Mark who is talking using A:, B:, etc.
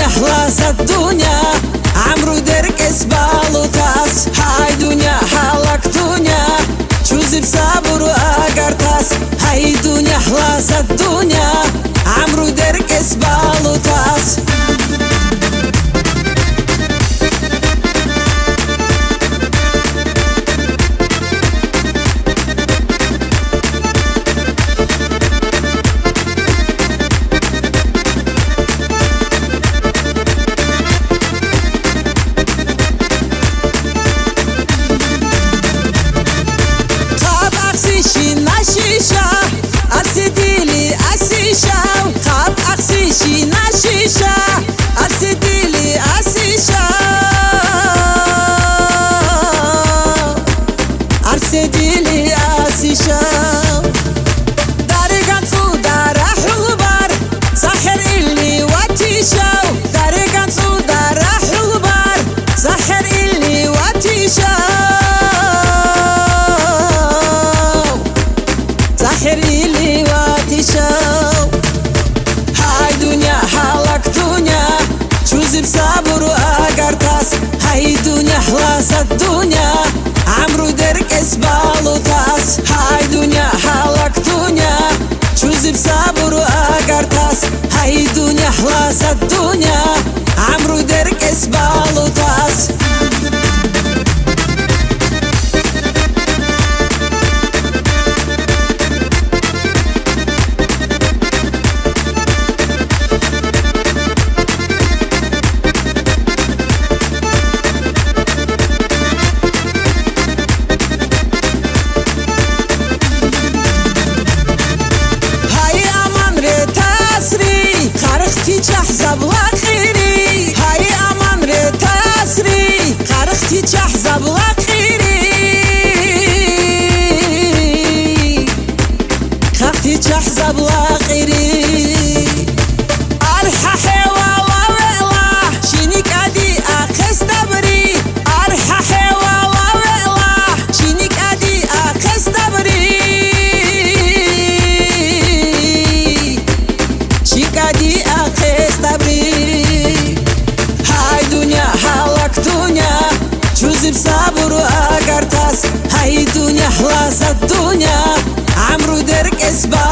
A: خلاص الدنيا عمرو دركس بالوتاس هاي دنيا حالك دنيا شوزي بصبر وأقرتاس هاي دنيا خلاص الدنيا عمرو دركس بالوتاس بصبر وأقرتاس هاي دنيا خلاص الدنيا عمرو دركس بالوتاس هاي دنيا حالك دنيا شوزي بصبر وأقرتاس هاي دنيا خلاص الدنيا عمرو دركس بالوتاس تحزب لخيري هاي أمان رتاسري خرختي تحزب لخيري خرختي تحزب لخيري أرححي والله والله شينيك أدي أخس دبري أرححي والله والله شينيك أدي أخس دبري شيك أدي هاي دنيا حالك دنيا شوزي بصبر وأقرتاس هاي دنيا خلاص الدنيا عمرو دركس